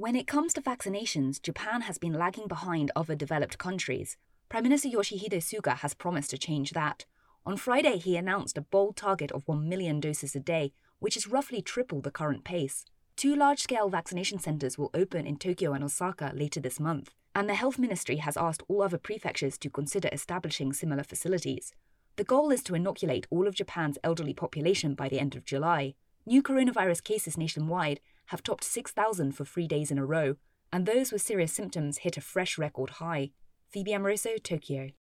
When it comes to vaccinations, Japan has been lagging behind other developed countries. Prime Minister Yoshihide Suga has promised to change that. On Friday, he announced a bold target of 1 million doses a day, which is roughly triple the current pace. 2 large-scale vaccination centres will open in Tokyo and Osaka later this month, and the Health Ministry has asked all other prefectures to consider establishing similar facilities. The goal is to inoculate all of Japan's elderly population by the end of July. New coronavirus cases nationwide have topped 6,000 for 3 days in a row, and those with serious symptoms hit a fresh record high. Phoebe Amoroso, Tokyo.